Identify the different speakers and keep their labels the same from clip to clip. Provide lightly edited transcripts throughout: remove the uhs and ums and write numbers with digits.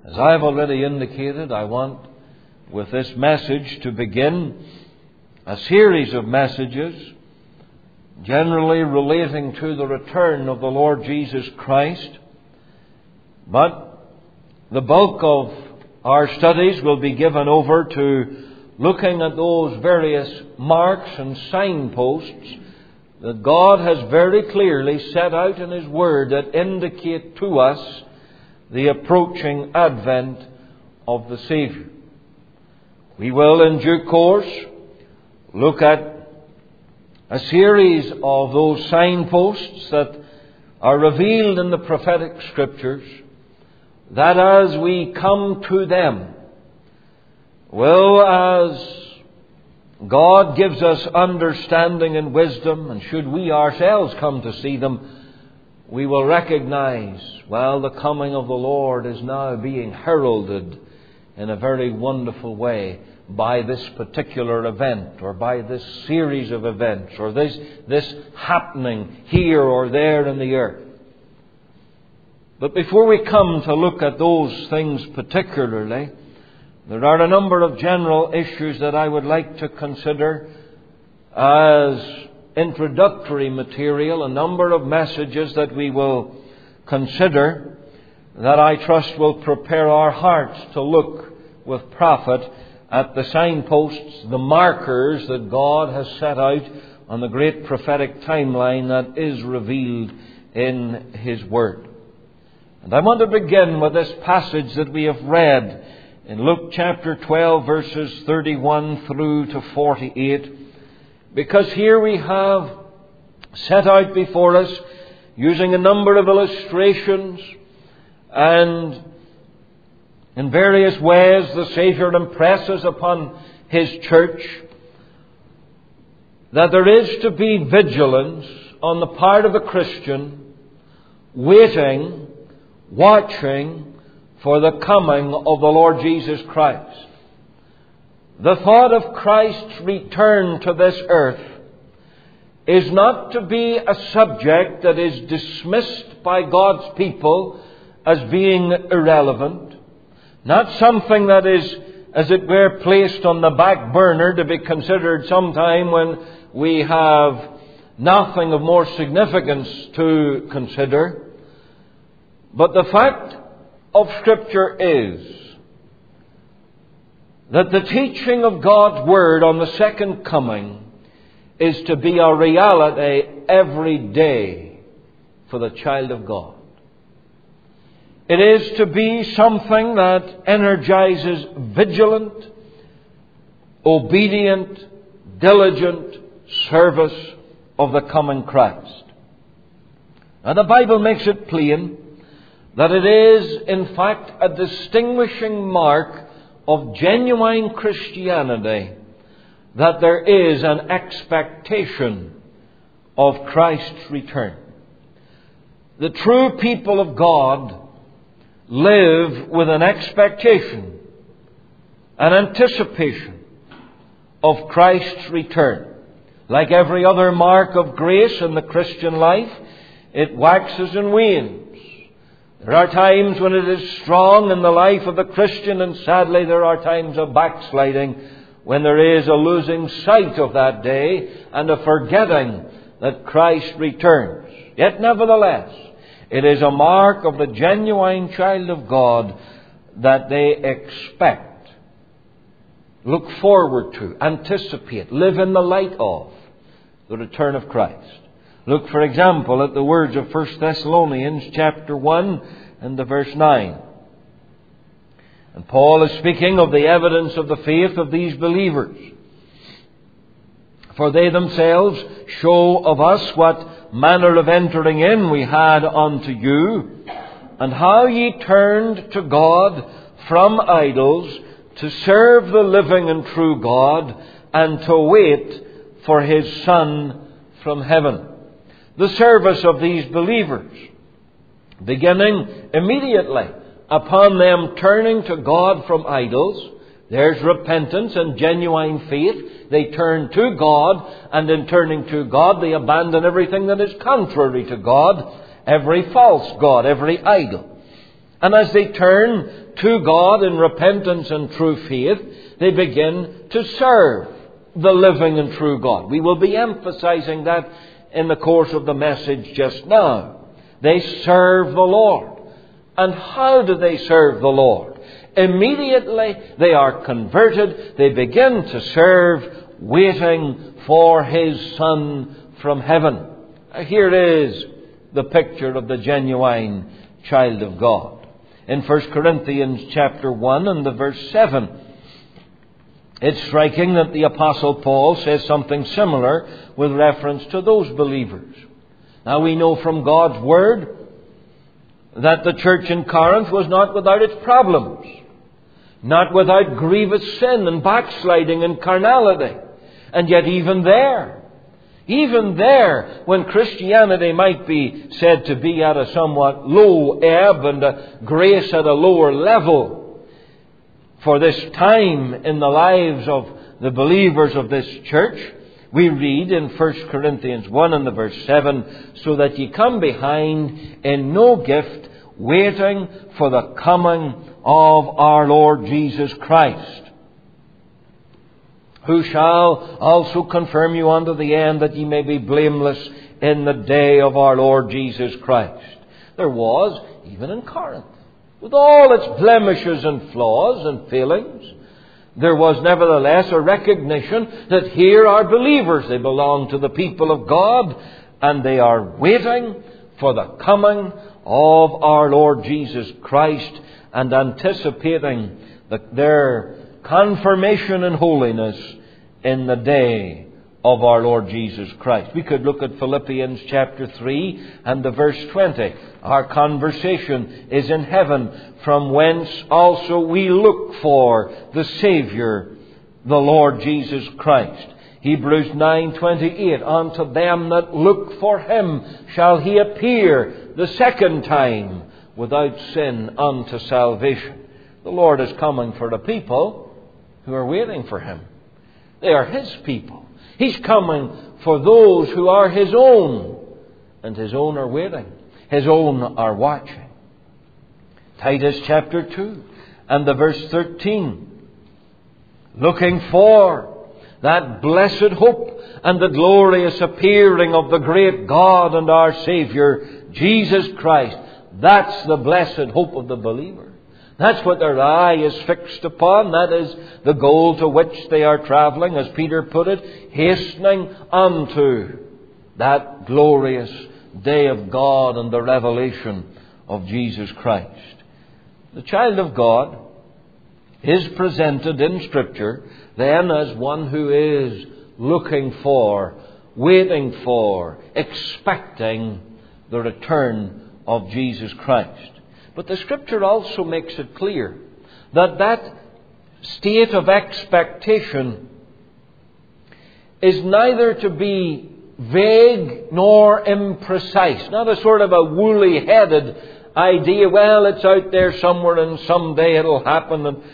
Speaker 1: As I have already indicated, I want with this message to begin a series of messages generally relating to the return of the Lord Jesus Christ. But the bulk of our studies will be given over to looking at those various marks and signposts that God has very clearly set out in His Word that indicate to us the approaching advent of the Saviour. We will in due course look at a series of those signposts that are revealed in the prophetic Scriptures, that as we come to them, as God gives us understanding and wisdom, and should we ourselves come to see them, we will recognize, the coming of the Lord is now being heralded in a very wonderful way by this particular event, or by this series of events, or this happening here or there in the earth. But before we come to look at those things particularly, there are a number of general issues that I would like to consider as introductory material, a number of messages that we will consider that I trust will prepare our hearts to look with profit at the signposts, the markers that God has set out on the great prophetic timeline that is revealed in His Word. And I want to begin with this passage that we have read in Luke chapter 12, verses 31 through to 48, because here we have set out before us, using a number of illustrations, and in various ways the Saviour impresses upon His church that there is to be vigilance on the part of the Christian, waiting, watching for the coming of the Lord Jesus Christ. The thought of Christ's return to this earth is not to be a subject that is dismissed by God's people as being irrelevant, not something that is, as it were, placed on the back burner to be considered sometime when we have nothing of more significance to consider. But the fact of Scripture is that the teaching of God's Word on the second coming is to be a reality every day for the child of God. It is to be something that energizes vigilant, obedient, diligent service of the coming Christ. Now the Bible makes it plain that it is, in fact, a distinguishing mark of genuine Christianity that there is an expectation of Christ's return. The true people of God live with an expectation, an anticipation of Christ's return. Like every other mark of grace in the Christian life, it waxes and wanes. There are times when it is strong in the life of the Christian, and sadly there are times of backsliding when there is a losing sight of that day and a forgetting that Christ returns. Yet nevertheless, it is a mark of the genuine child of God that they expect, look forward to, anticipate, live in the light of the return of Christ. Look, for example, at the words of 1 Thessalonians chapter 1 and the verse 9. And Paul is speaking of the evidence of the faith of these believers. For they themselves show of us what manner of entering in we had unto you, and how ye turned to God from idols to serve the living and true God, and to wait for His Son from heaven. The service of these believers, beginning immediately upon them turning to God from idols. There's repentance and genuine faith. They turn to God, and in turning to God, they abandon everything that is contrary to God, every false god, every idol. And as they turn to God in repentance and true faith, they begin to serve the living and true God. We will be emphasizing that in the course of the message just now. They serve the Lord. And how do they serve the Lord? Immediately they are converted. They begin to serve, waiting for His Son from heaven. Here is the picture of the genuine child of God. In 1 Corinthians chapter 1 and the verse 7, it's striking that the Apostle Paul says something similar with reference to those believers. Now we know from God's Word that the church in Corinth was not without its problems, not without grievous sin and backsliding and carnality. And yet even there, when Christianity might be said to be at a somewhat low ebb and grace at a lower level for this time in the lives of the believers of this church, we read in 1 Corinthians 1 and the verse 7, so that ye come behind in no gift, waiting for the coming of our Lord Jesus Christ, who shall also confirm you unto the end, that ye may be blameless in the day of our Lord Jesus Christ. There was, even in Corinth, with all its blemishes and flaws and failings, there was nevertheless a recognition that here are believers. They belong to the people of God, and they are waiting for the coming of our Lord Jesus Christ and anticipating their confirmation in holiness in the day of our Lord Jesus Christ. We could look at Philippians chapter 3 and the verse 20. Our conversation is in heaven, from whence also we look for the Saviour, the Lord Jesus Christ. Hebrews 9:28, unto them that look for Him shall He appear the second time without sin unto salvation. The Lord is coming for the people who are waiting for Him. They are His people. He's coming for those who are His own, and His own are waiting. His own are watching. Titus chapter 2 and the verse 13, looking for that blessed hope and the glorious appearing of the great God and our Saviour, Jesus Christ. That's the blessed hope of the believer. That's what their eye is fixed upon. That is the goal to which they are travelling, as Peter put it, hastening unto that glorious day of God and the revelation of Jesus Christ. The child of God is presented in Scripture then as one who is looking for, waiting for, expecting the return of Jesus Christ. But the Scripture also makes it clear that that state of expectation is neither to be vague nor imprecise. Not a sort of a woolly-headed idea, well, it's out there somewhere and someday it'll happen. And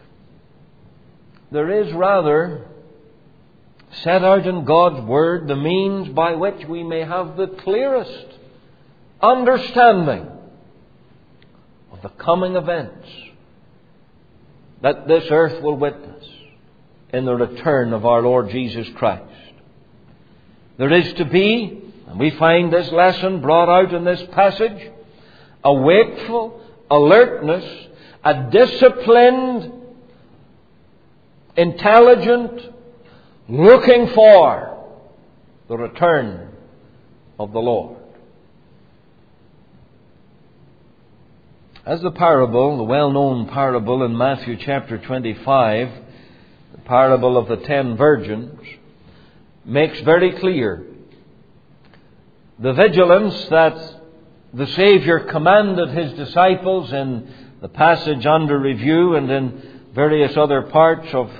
Speaker 1: there is rather set out in God's Word the means by which we may have the clearest understanding of the coming events that this earth will witness in the return of our Lord Jesus Christ. There is to be, and we find this lesson brought out in this passage, a wakeful alertness, a disciplined, intelligent looking for the return of the Lord. As the parable, the well-known parable in Matthew chapter 25, the parable of the 10 virgins, makes very clear, the vigilance that the Saviour commanded His disciples in the passage under review and in various other parts of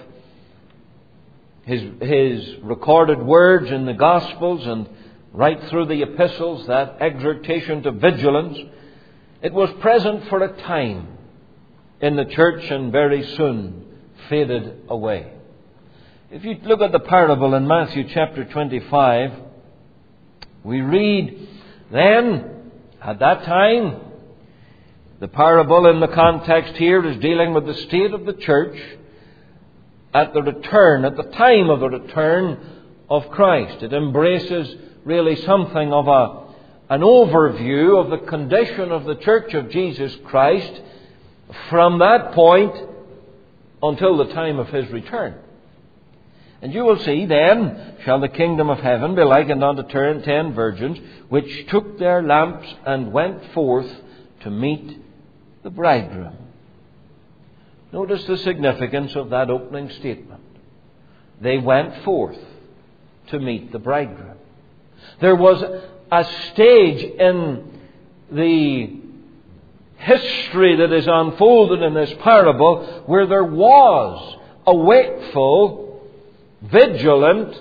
Speaker 1: His recorded words in the Gospels and right through the epistles, that exhortation to vigilance, it was present for a time in the church and very soon faded away. If you look at the parable in Matthew chapter 25, we read, then, at that time, The parable in the context here is dealing with the state of the church at the time of the return of Christ. It embraces really something of an overview of the condition of the church of Jesus Christ from that point until the time of His return. And you will see, then shall the kingdom of heaven be likened unto 10 virgins, which took their lamps and went forth to meet the bridegroom. Notice the significance of that opening statement. They went forth to meet the bridegroom. There was a stage in the history that is unfolded in this parable where there was a wakeful, vigilant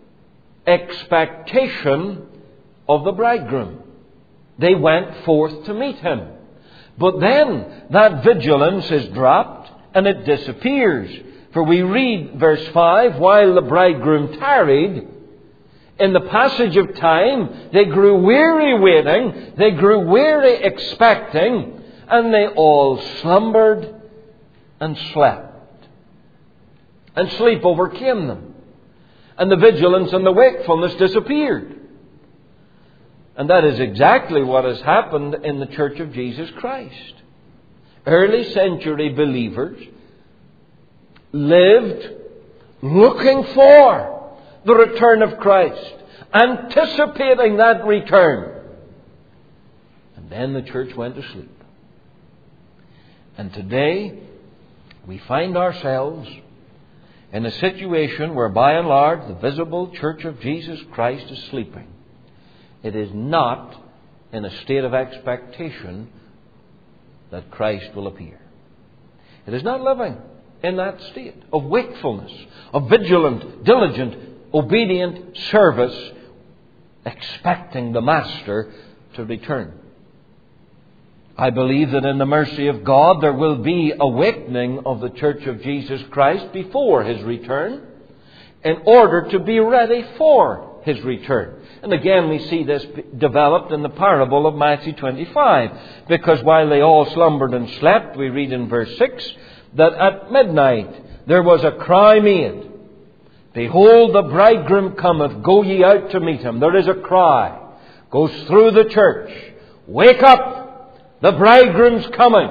Speaker 1: expectation of the bridegroom. They went forth to meet him. But then that vigilance is dropped and it disappears. For we read verse 5, while the bridegroom tarried, in the passage of time, they grew weary waiting, they grew weary expecting, and they all slumbered and slept. And sleep overcame them. And the vigilance and the wakefulness disappeared. And that is exactly what has happened in the Church of Jesus Christ. Early century believers lived looking for the return of Christ, anticipating that return. And then the church went to sleep. And today we find ourselves in a situation where by and large the visible Church of Jesus Christ is sleeping. It is not in a state of expectation that Christ will appear. It is not living in that state of wakefulness, of vigilant, diligent, obedient service, expecting the Master to return. I believe that in the mercy of God there will be awakening of the Church of Jesus Christ before His return in order to be ready for His return. And again we see this developed in the parable of Matthew 25. Because while they all slumbered and slept, we read in verse 6, that at midnight there was a cry made, Behold, the bridegroom cometh, go ye out to meet him. There is a cry, goes through the church. Wake up! The bridegroom's coming.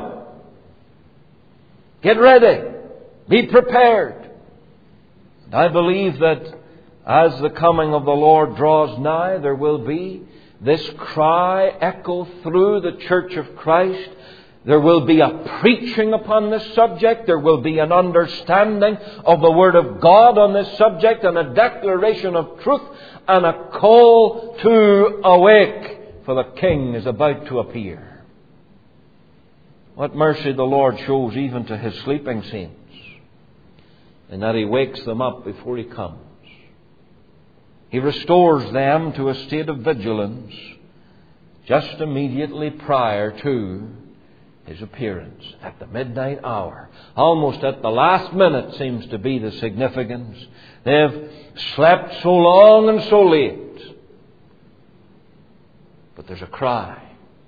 Speaker 1: Get ready. Be prepared. And I believe that as the coming of the Lord draws nigh, there will be this cry echo through the Church of Christ. There will be a preaching upon this subject. There will be an understanding of the Word of God on this subject and a declaration of truth and a call to awake, for the King is about to appear. What mercy the Lord shows even to His sleeping saints, in that He wakes them up before He comes. He restores them to a state of vigilance just immediately prior to His appearance at the midnight hour. Almost at the last minute seems to be the significance. They have slept so long and so late. But there's a cry.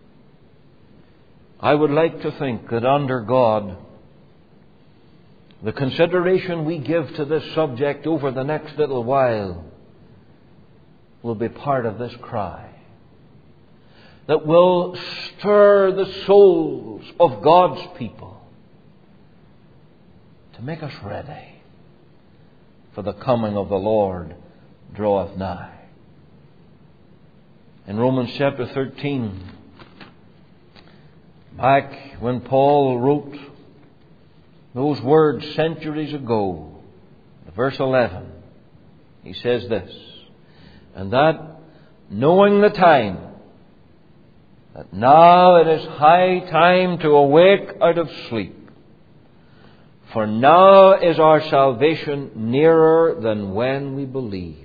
Speaker 1: I would like to think that under God, the consideration we give to this subject over the next little while will be part of this cry that will stir the souls of God's people to make us ready, for the coming of the Lord draweth nigh. In Romans chapter 13, back when Paul wrote those words centuries ago, verse 11, he says this, and that knowing the time, that now it is high time to awake out of sleep, for now is our salvation nearer than when we believed.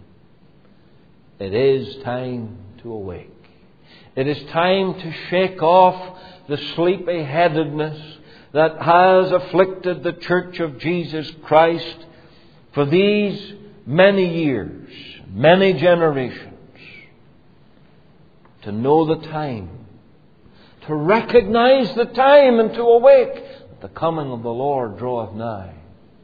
Speaker 1: It is time to awake. It is time to shake off the sleepy-headedness that has afflicted the Church of Jesus Christ for these many years, many generations. To know the time, to recognize the time and to awake that the coming of the Lord draweth nigh.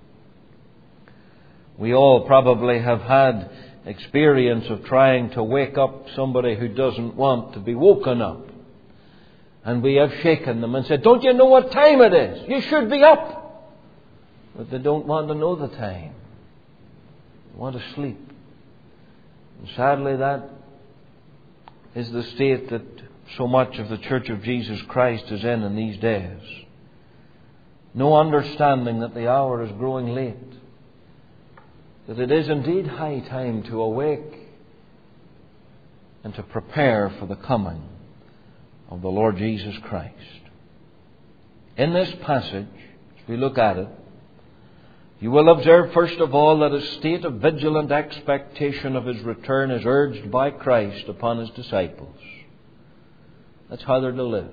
Speaker 1: We all probably have had experience of trying to wake up somebody who doesn't want to be woken up. And we have shaken them and said, "Don't you know what time it is? You should be up." But they don't want to know the time. They want to sleep. And sadly, that is the state that so much of the Church of Jesus Christ is in these days. No understanding that the hour is growing late. That it is indeed high time to awake and to prepare for the coming of the Lord Jesus Christ. In this passage, as we look at it, you will observe first of all that a state of vigilant expectation of His return is urged by Christ upon His disciples. That's how they're to live.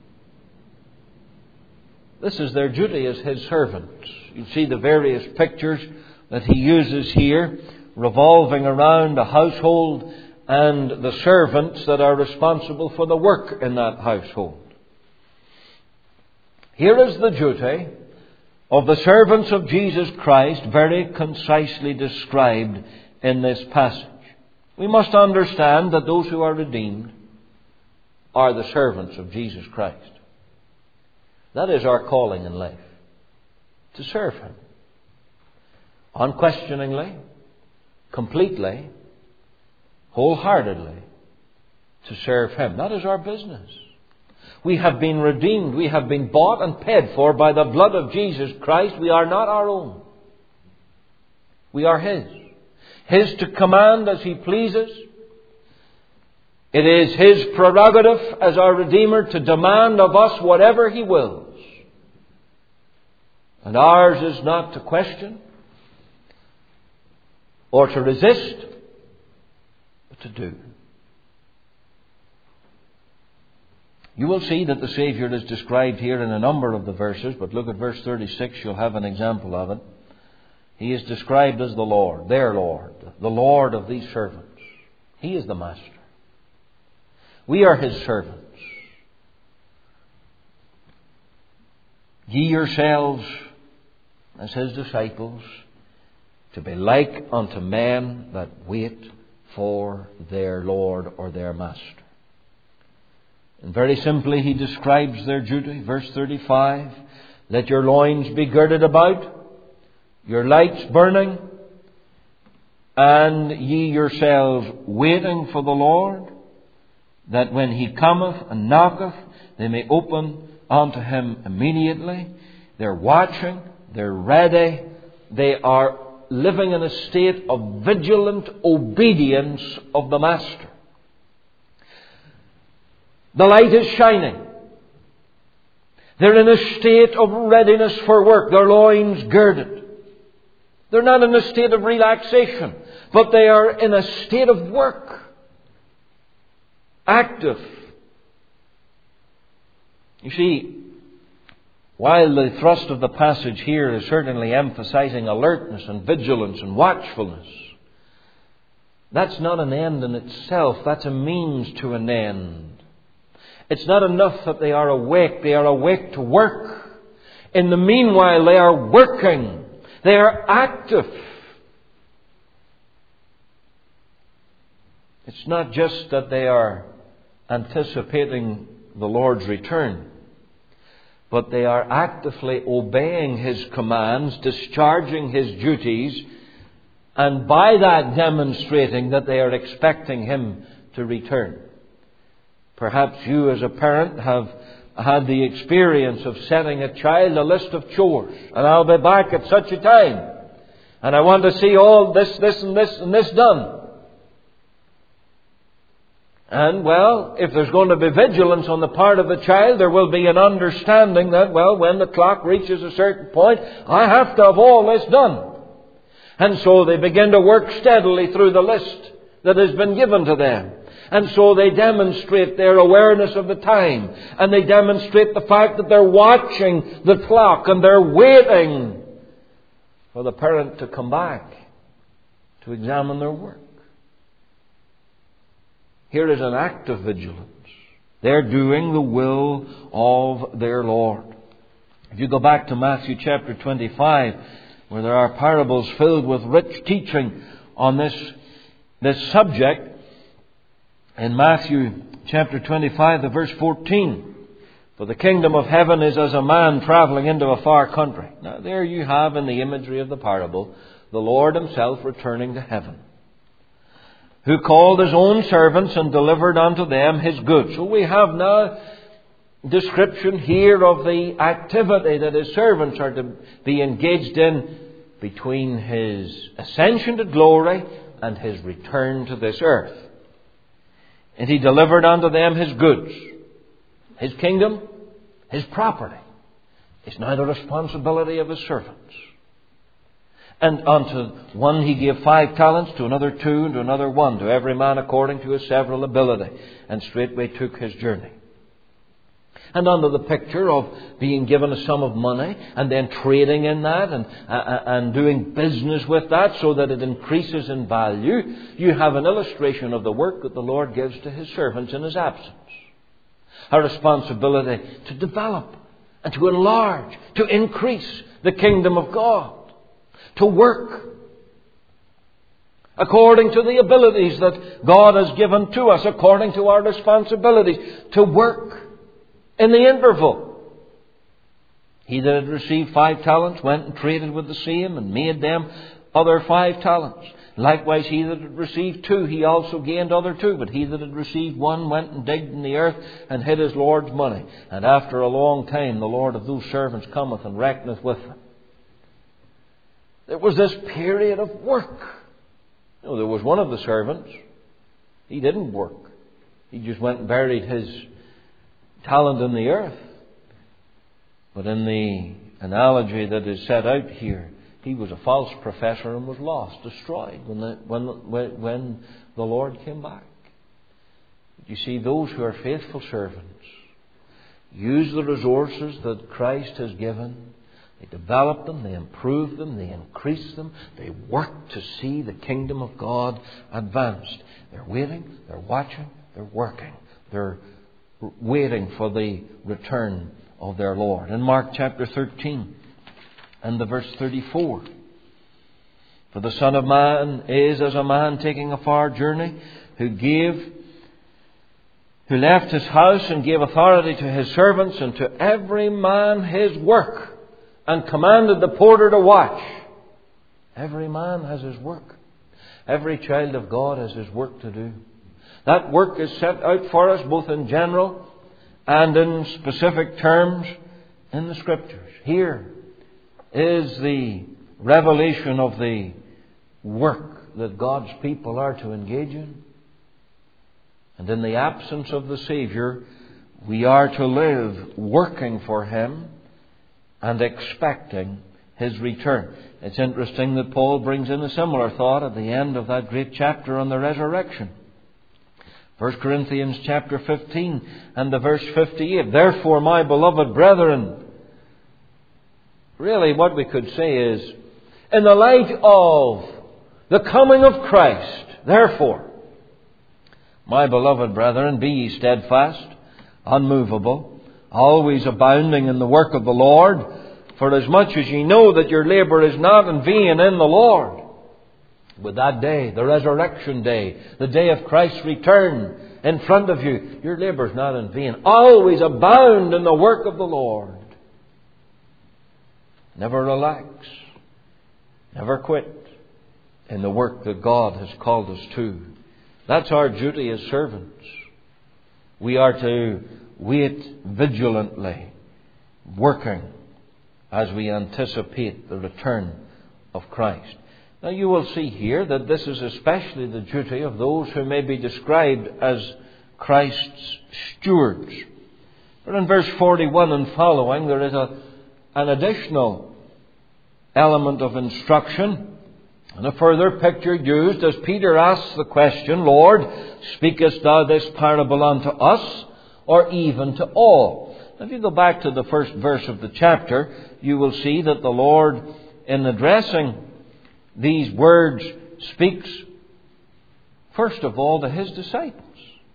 Speaker 1: This is their duty as His servants. You see the various pictures that He uses here, revolving around a household and the servants that are responsible for the work in that household. Here is the duty of the servants of Jesus Christ, very concisely described in this passage. We must understand that those who are redeemed are the servants of Jesus Christ. That is our calling in life, to serve Him. Unquestioningly, completely, wholeheartedly, to serve Him. That is our business. We have been redeemed. We have been bought and paid for by the blood of Jesus Christ. We are not our own. We are His. His to command as He pleases. It is His prerogative as our Redeemer to demand of us whatever He wills. And ours is not to question or to resist, but to do. You will see that the Saviour is described here in a number of the verses, but look at verse 36, you'll have an example of it. He is described as the Lord, their Lord, the Lord of these servants. He is the Master. We are His servants. Ye yourselves, as His disciples, to be like unto men that wait for their Lord or their Master. And very simply He describes their duty. Verse 35, let your loins be girded about, your lights burning, and ye yourselves waiting for the Lord, that when He cometh and knocketh, they may open unto Him immediately. They're watching, they're ready, they are living in a state of vigilant obedience of the Master. The light is shining. They're in a state of readiness for work, their loins girded. They're not in a state of relaxation, but they are in a state of work. Active. You see, while the thrust of the passage here is certainly emphasizing alertness and vigilance and watchfulness, that's not an end in itself. That's a means to an end. It's not enough that they are awake. They are awake to work. In the meanwhile, they are working. They are active. It's not just that they are anticipating the Lord's return, but they are actively obeying His commands, discharging His duties, and by that demonstrating that they are expecting Him to return. Perhaps you as a parent have had the experience of setting a child a list of chores. And I'll be back at such a time. And I want to see all this and this and this done. And, well, if there's going to be vigilance on the part of the child, there will be an understanding that, well, when the clock reaches a certain point, I have to have all this done. And so they begin to work steadily through the list that has been given to them. And so they demonstrate their awareness of the time. And they demonstrate the fact that they're watching the clock and they're waiting for the parent to come back to examine their work. Here is an act of vigilance. They're doing the will of their Lord. If you go back to Matthew chapter 25, where there are parables filled with rich teaching on this subject, in Matthew chapter 25, the verse 14, for the kingdom of heaven is as a man travelling into a far country. Now there you have in the imagery of the parable, the Lord Himself returning to heaven, who called His own servants and delivered unto them His goods. So we have now description here of the activity that His servants are to be engaged in between His ascension to glory and His return to this earth. And He delivered unto them His goods. His kingdom, His property, is now the responsibility of His servants. And unto one He gave 5 talents, to another 2, and to another 1, to every man according to his several ability. And straightway took his journey. And under the picture of being given a sum of money and then trading in that and doing business with that so that it increases in value, you have an illustration of the work that the Lord gives to His servants in His absence. A responsibility to develop and to enlarge, to increase the kingdom of God. To work according to the abilities that God has given to us, according to our responsibilities. To work in the interval. He that had received 5 talents went and traded with the same and made them other 5 talents. Likewise he that had received 2, he also gained other 2. But he that had received 1 went and digged in the earth and hid his Lord's money. And after a long time the Lord of those servants cometh and reckoneth with them. There was this period of work. There was one of the servants. He didn't work. He just went and buried his talent in the earth. But in the analogy that is set out here, he was a false professor and was lost, destroyed when the Lord came back. You see, those who are faithful servants use the resources that Christ has given. They develop them, they improve them, they increase them. They work to see the kingdom of God advanced. They're waiting, they're watching, they're working. They're waiting for the return of their Lord. In Mark chapter 13 and the verse 34. For the Son of Man is as a man taking a far journey, who left his house and gave authority to his servants and to every man his work, and commanded the porter to watch. Every man has his work. Every child of God has his work to do. That work is set out for us both in general and in specific terms in the Scriptures. Here is the revelation of the work that God's people are to engage in. And in the absence of the Saviour, we are to live working for Him and expecting His return. It's interesting that Paul brings in a similar thought at the end of that great chapter on the resurrection. 1 Corinthians chapter 15 and the verse 58. Therefore, my beloved brethren, really what we could say is, in the light of the coming of Christ, therefore, my beloved brethren, be ye steadfast, unmovable, always abounding in the work of the Lord, for as much as ye know that your labour is not in vain in the Lord. With that day, the resurrection day, the day of Christ's return in front of you, your labour is not in vain. Always abound in the work of the Lord. Never relax. Never quit in the work that God has called us to. That's our duty as servants. We are to wait vigilantly, working as we anticipate the return of Christ. Now you will see here that this is especially the duty of those who may be described as Christ's stewards. But in verse 41 and following, there is an additional element of instruction and a further picture used as Peter asks the question, Lord, speakest thou this parable unto us, or even to all? If you go back to the first verse of the chapter, you will see that the Lord, in addressing these words, speaks first of all to His disciples.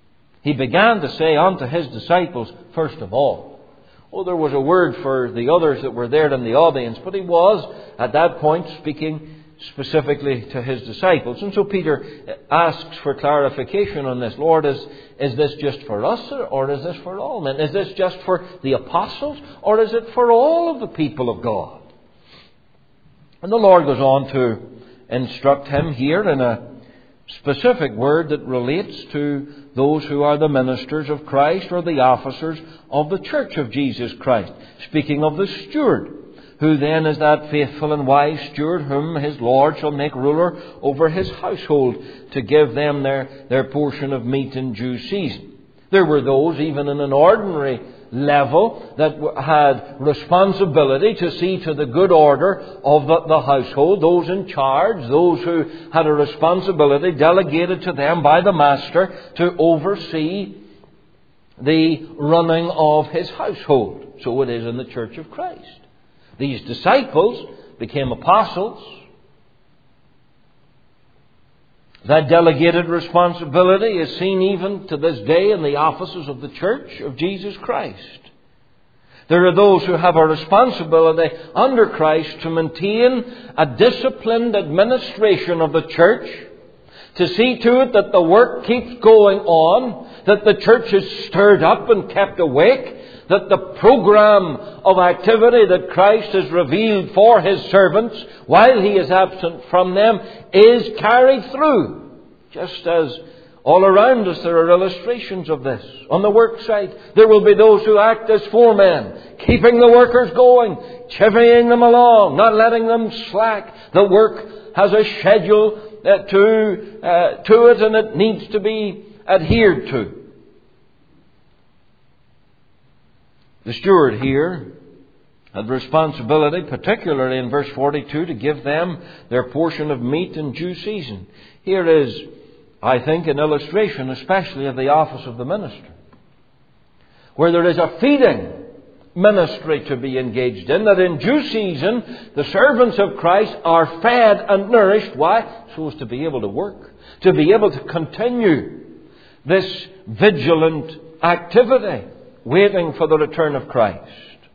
Speaker 1: he began to say unto his disciples, first of all. Oh, there was a word for the others that were there in the audience, but he was, at that point, speaking specifically to his disciples. And so Peter asks for clarification on this. Lord, is this just for us, or is this for all men? Is this just for the apostles, or is it for all of the people of God? And the Lord goes on to instruct him here in a specific word that relates to those who are the ministers of Christ or the officers of the church of Jesus Christ. Speaking of the steward, who then is that faithful and wise steward whom his Lord shall make ruler over his household, to give them their portion of meat in due season. There were those, even in an ordinary level, that had responsibility to see to the good order of the household, those in charge, those who had a responsibility delegated to them by the master to oversee the running of his household. So it is in the church of Christ. These disciples became apostles. That delegated responsibility is seen even to this day in the offices of the church of Jesus Christ. There are those who have a responsibility under Christ to maintain a disciplined administration of the church, to see to it that the work keeps going on, that the church is stirred up and kept awake, that the program of activity that Christ has revealed for His servants while He is absent from them is carried through. Just as all around us there are illustrations of this. On the work site, there will be those who act as foremen, keeping the workers going, chivying them along, not letting them slack. The work has a schedule to it, and it needs to be adhered to. The steward here had responsibility, particularly in verse 42, to give them their portion of meat in due season. Here is, I think, an illustration especially of the office of the minister, where there is a feeding ministry to be engaged in, that in due season the servants of Christ are fed and nourished. Why? So as to be able to work, to be able to continue this vigilant activity, waiting for the return of Christ.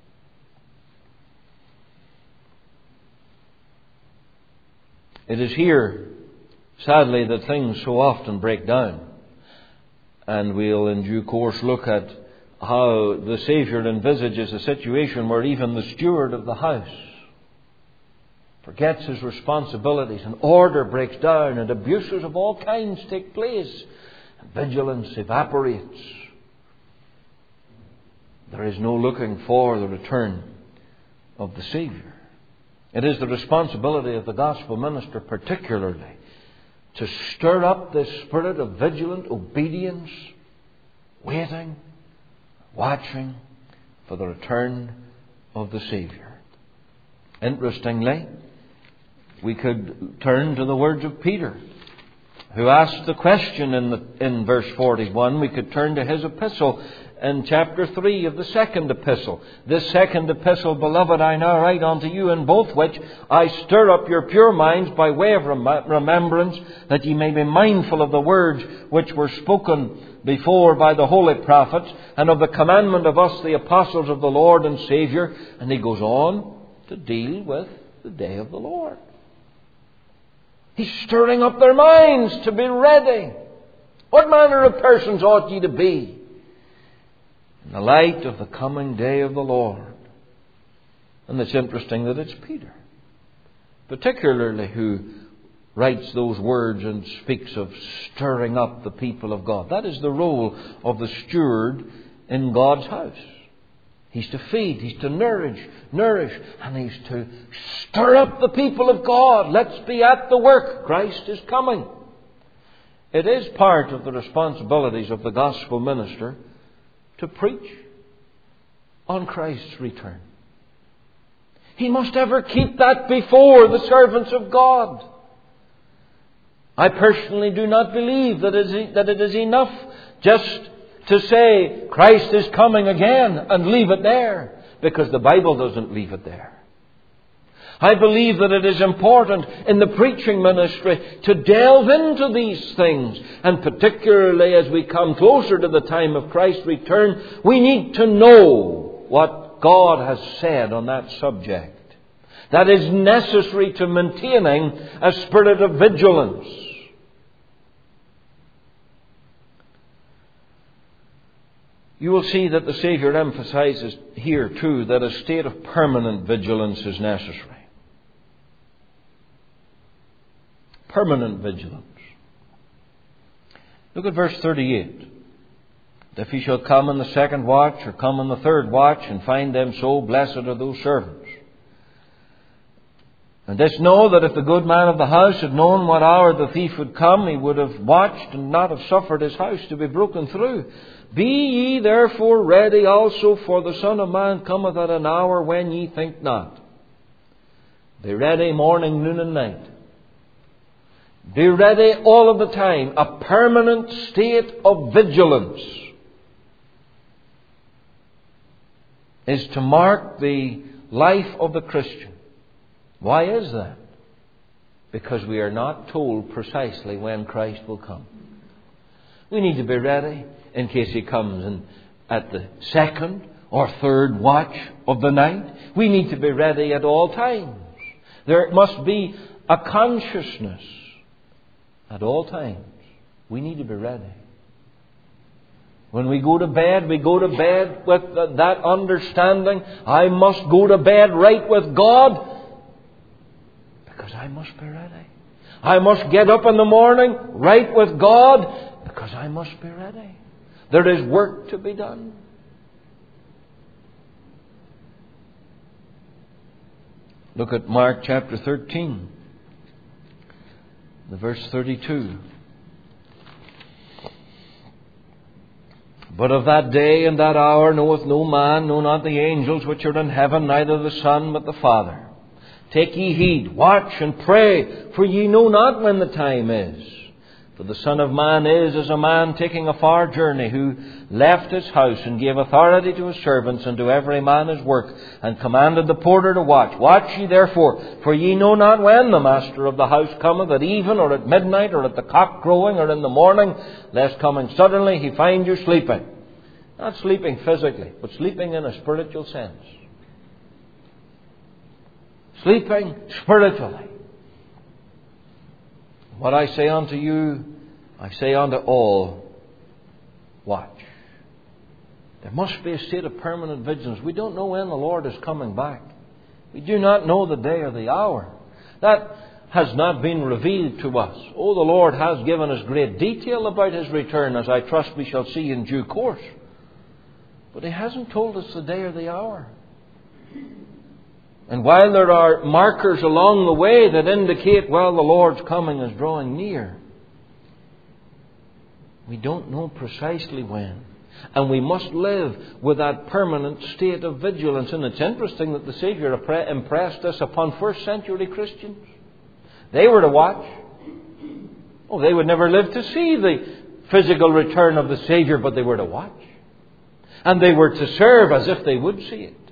Speaker 1: It is here, sadly, that things so often break down. And we'll in due course look at how the Saviour envisages a situation where even the steward of the house forgets his responsibilities, and order breaks down, and abuses of all kinds take place, and vigilance evaporates. There is no looking for the return of the Saviour. It is the responsibility of the gospel minister particularly to stir up this spirit of vigilant obedience, waiting, watching for the return of the Saviour. Interestingly, we could turn to the words of Peter, who asked the question in verse 41. We could turn to his epistle in chapter 3 of the second epistle. This second epistle, beloved, I now write unto you, in both which I stir up your pure minds by way of remembrance, that ye may be mindful of the words which were spoken before by the holy prophets, and of the commandment of us, the apostles of the Lord and Saviour. And he goes on to deal with the day of the Lord. He's stirring up their minds to be ready. What manner of persons ought ye to be in the light of the coming day of the Lord? And it's interesting that it's Peter, particularly, who writes those words and speaks of stirring up the people of God. That is the role of the steward in God's house. He's to feed, he's to nourish, and he's to stir up the people of God. Let's be at the work. Christ is coming. It is part of the responsibilities of the gospel minister to preach on Christ's return. He must ever keep that before the servants of God. I personally do not believe that it is enough just to say Christ is coming again and leave it there, because the Bible doesn't leave it there. I believe that it is important in the preaching ministry to delve into these things. And particularly as we come closer to the time of Christ's return, we need to know what God has said on that subject. That is necessary to maintaining a spirit of vigilance. You will see that the Saviour emphasizes here too that a state of permanent vigilance is necessary. Permanent vigilance. Look at verse 38. If he shall come in the second watch or come in the third watch and find them so, blessed are those servants. And this know that if the good man of the house had known what hour the thief would come, he would have watched and not have suffered his house to be broken through. Be ye therefore ready also, for the Son of Man cometh at an hour when ye think not. Be ready morning, noon and night. Be ready all of the time. A permanent state of vigilance is to mark the life of the Christian. Why is that? Because we are not told precisely when Christ will come. We need to be ready in case He comes at the second or third watch of the night. We need to be ready at all times. There must be a consciousness at all times. We need to be ready. When we go to bed with that understanding. I must go to bed right with God because I must be ready. I must get up in the morning right with God because I must be ready. There is work to be done. Look at Mark chapter 13, the verse 32. But of that day and that hour knoweth no man, no not the angels which are in heaven, neither the Son, but the Father. Take ye heed, watch and pray, for ye know not when the time is. For the Son of Man is as a man taking a far journey, who left his house and gave authority to his servants and to every man his work, and commanded the porter to watch. Watch ye therefore, for ye know not when the master of the house cometh, at even, or at midnight, or at the cock crowing, or in the morning, lest coming suddenly he find you sleeping. Not sleeping physically, but sleeping in a spiritual sense. Sleeping spiritually. What I say unto you, I say unto all, watch. There must be a state of permanent vigilance. We don't know when the Lord is coming back. We do not know the day or the hour. That has not been revealed to us. Oh, the Lord has given us great detail about His return, as I trust we shall see in due course. But He hasn't told us the day or the hour. And while there are markers along the way that indicate, well, the Lord's coming is drawing near, we don't know precisely when. And we must live with that permanent state of vigilance. And it's interesting that the Saviour impressed this upon first century Christians. They were to watch. Oh, they would never live to see the physical return of the Saviour, but they were to watch. And they were to serve as if they would see it.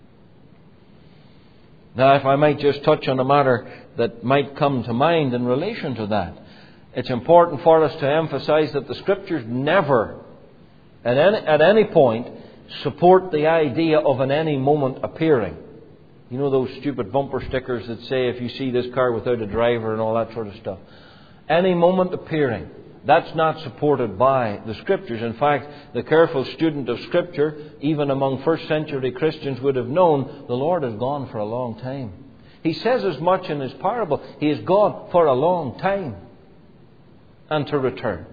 Speaker 1: Now, if I might just touch on a matter that might come to mind in relation to that. It's important for us to emphasize that the Scriptures never, at any point, support the idea of an any moment appearing. You know those stupid bumper stickers that say, if you see this car without a driver and all that sort of stuff. Any moment appearing. That's not supported by the Scriptures. In fact, the careful student of Scripture, even among first century Christians, would have known the Lord is gone for a long time. He says as much in His parable. He is gone for a long time and to return.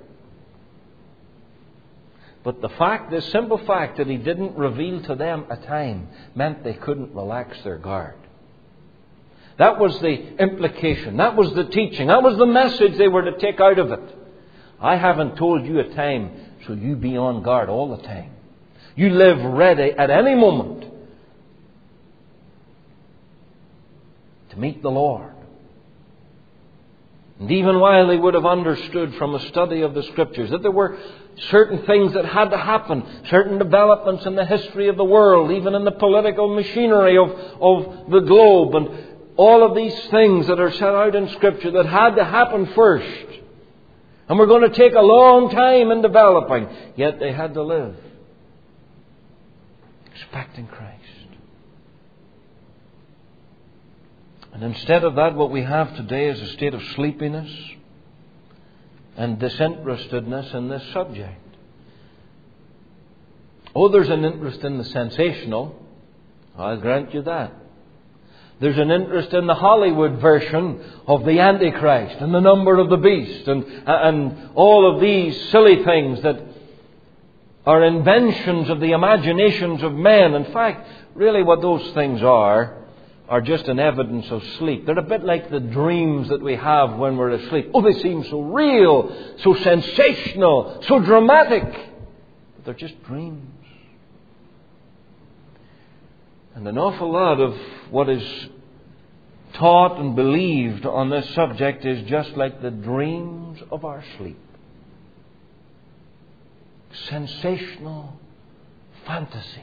Speaker 1: But the simple fact that He didn't reveal to them a time meant they couldn't relax their guard. That was the implication. That was the teaching. That was the message they were to take out of it. I haven't told you a time, so you be on guard all the time. You live ready at any moment to meet the Lord. And even while they would have understood from a study of the Scriptures that there were certain things that had to happen, certain developments in the history of the world, even in the political machinery of the globe, and all of these things that are set out in Scripture that had to happen first. And were going to take a long time in developing. Yet they had to live expecting Christ. And instead of that, what we have today is a state of sleepiness and disinterestedness in this subject. Oh, there's an interest in the sensational. I'll grant you that. There's an interest in the Hollywood version of the Antichrist and the number of the beast and all of these silly things that are inventions of the imaginations of men. In fact, really what those things are just an evidence of sleep. They're a bit like the dreams that we have when we're asleep. Oh, they seem so real, so sensational, so dramatic. But they're just dreams. And an awful lot of what is taught and believed on this subject is just like the dreams of our sleep. Sensational fantasies.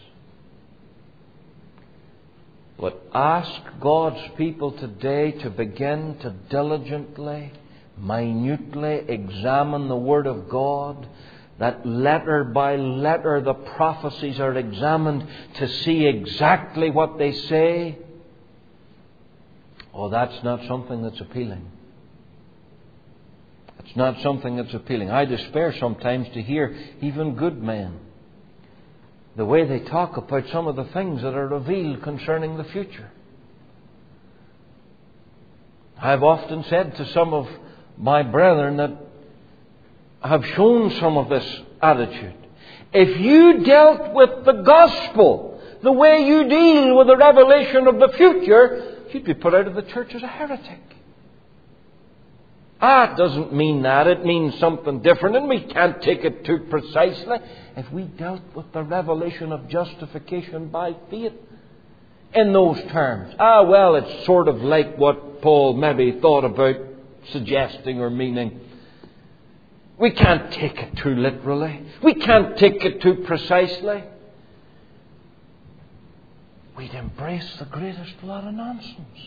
Speaker 1: But ask God's people today to begin to diligently, minutely examine the Word of God. That letter by letter the prophecies are examined to see exactly what they say. Oh, that's not something that's appealing. It's not something that's appealing. I despair sometimes to hear even good men, the way they talk about some of the things that are revealed concerning the future. I've often said to some of my brethren that have shown some of this attitude. If you dealt with the gospel the way you deal with the revelation of the future, you'd be put out of the church as a heretic. It doesn't mean that. It means something different, and we can't take it too precisely. If we dealt with the revelation of justification by faith in those terms, well, it's sort of like what Paul maybe thought about suggesting or meaning. We can't take it too literally. We can't take it too precisely. We'd embrace the greatest lot of nonsense.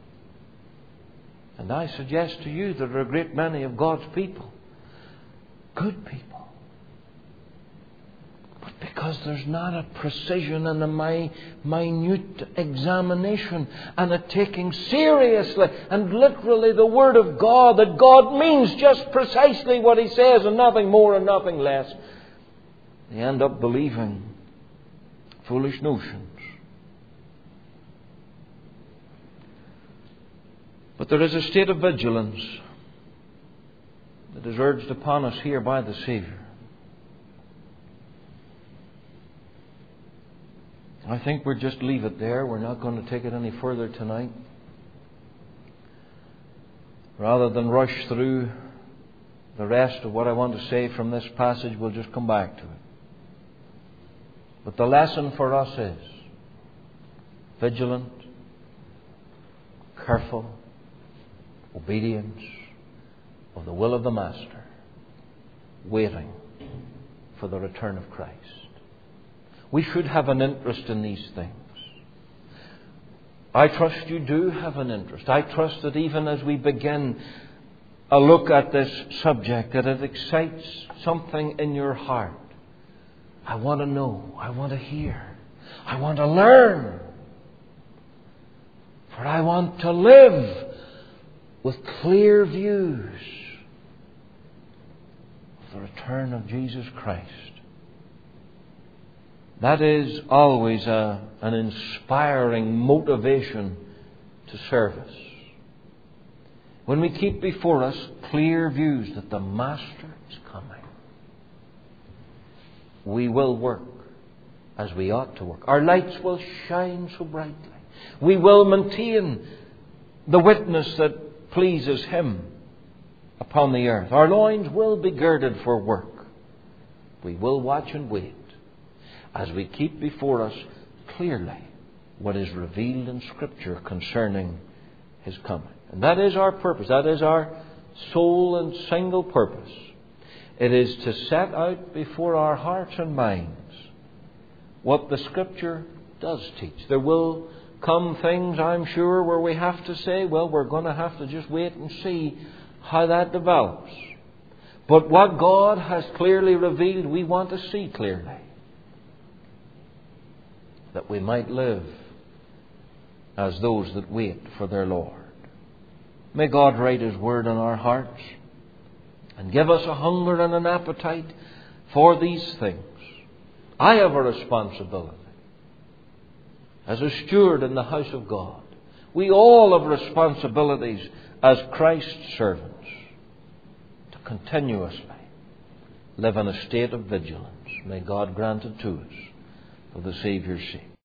Speaker 1: And I suggest to you that there are a great many of God's people, good people. But because there's not a precision and a minute examination and a taking seriously and literally the Word of God, that God means just precisely what He says and nothing more and nothing less, they end up believing foolish notions. But there is a state of vigilance that is urged upon us here by the Savior. I think we'll just leave it there. We're not going to take it any further tonight. Rather than rush through the rest of what I want to say from this passage, we'll just come back to it. But the lesson for us is vigilant, careful, obedience of the will of the Master, waiting for the return of Christ. We should have an interest in these things. I trust you do have an interest. I trust that even as we begin a look at this subject, that it excites something in your heart. I want to know. I want to hear. I want to learn. For I want to live with clear views of the return of Jesus Christ. That is always an inspiring motivation to service. When we keep before us clear views that the Master is coming, we will work as we ought to work. Our lights will shine so brightly. We will maintain the witness that pleases Him upon the earth. Our loins will be girded for work. We will watch and wait as we keep before us clearly what is revealed in Scripture concerning His coming. And that is our purpose. That is our sole and single purpose. It is to set out before our hearts and minds what the Scripture does teach. There will come things, I'm sure, where we have to say, well, we're going to have to just wait and see how that develops. But what God has clearly revealed, we want to see clearly, that we might live as those that wait for their Lord. May God write His Word in our hearts and give us a hunger and an appetite for these things. I have a responsibility as a steward in the house of God. We all have responsibilities as Christ's servants to continuously live in a state of vigilance. May God grant it to us for the Saviour's sake.